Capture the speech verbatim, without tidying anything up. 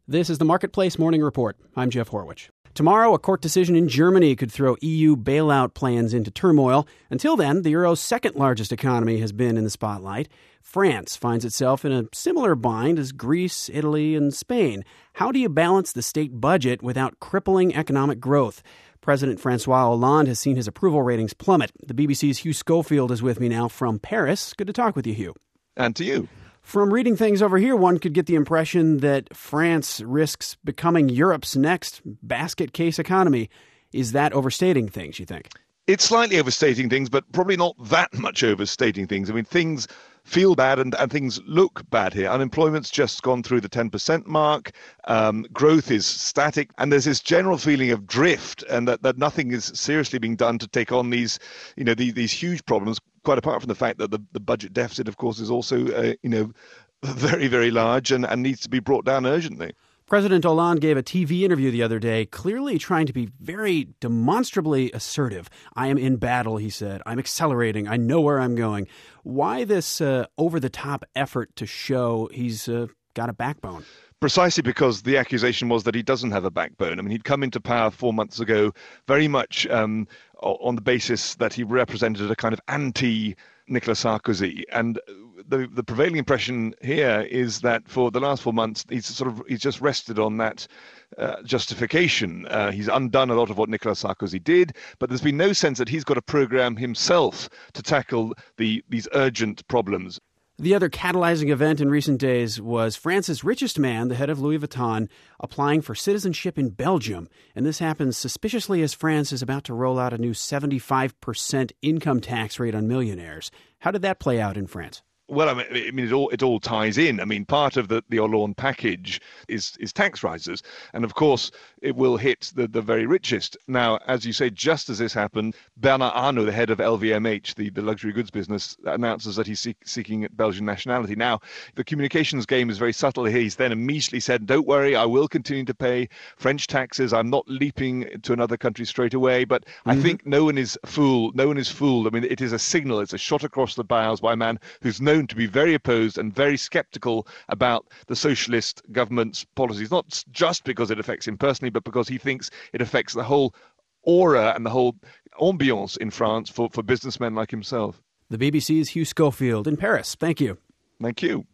This is the Marketplace Morning Report. I'm Jeff Horwich. Tomorrow, a court decision in Germany could throw E U bailout plans into turmoil. Until then, the euro's second largest economy has been in the spotlight. France finds itself in a similar bind as Greece, Italy, and Spain. How do you balance the state budget without crippling economic growth? President Francois Hollande has seen his approval ratings plummet. The B B C's Hugh Schofield is with me now from Paris. Good to talk with you, Hugh. And to you. From reading things over here, one could get the impression that France risks becoming Europe's next basket case economy. Is that overstating things, you think? It's slightly overstating things, but probably not that much overstating things. I mean, things feel bad and, and things look bad here. Unemployment's just gone through the ten percent mark. Um, growth is static. And there's this general feeling of drift and that, that nothing is seriously being done to take on these, you know, these, these huge problems, quite apart from the fact that the, the budget deficit, of course, is also, uh, you know, very, very large and, and needs to be brought down urgently. President Hollande gave a T V interview the other day, clearly trying to be very demonstrably assertive. I am in battle, he said. I'm accelerating. I know where I'm going. Why this uh, over-the-top effort to show he's uh, got a backbone? Precisely because the accusation was that he doesn't have a backbone. I mean, he'd come into power four months ago very much um, on the basis that he represented a kind of anti-Nicolas Sarkozy. And the the prevailing impression here is that for the last four months, he's sort of he's just rested on that uh, justification. Uh, he's undone a lot of what Nicolas Sarkozy did, but there's been no sense that he's got a program himself to tackle the these urgent problems. The other catalyzing event in recent days was France's richest man, the head of Louis Vuitton, applying for citizenship in Belgium. And this happens suspiciously as France is about to roll out a new seventy-five percent income tax rate on millionaires. How did that play out in France? Well, I mean, I mean, it all it all ties in. I mean, part of the, the Hollande package is is tax rises, and of course, it will hit the, the very richest. Now, as you say, just as this happened, Bernard Arnault, the head of L V M H, the, the luxury goods business, announces that he's seek, seeking Belgian nationality. Now, the communications game is very subtle here. He's then immediately said, "Don't worry, I will continue to pay French taxes. I'm not leaping to another country straight away." But mm-hmm. I think no one is fooled. No one is fooled. I mean, it is a signal. It's a shot across the bows by a man who's known to be very opposed and very skeptical about the socialist government's policies, not just because it affects him personally, but because he thinks it affects the whole aura and the whole ambiance in France for, for businessmen like himself. The B B C's Hugh Schofield in Paris. Thank you. Thank you.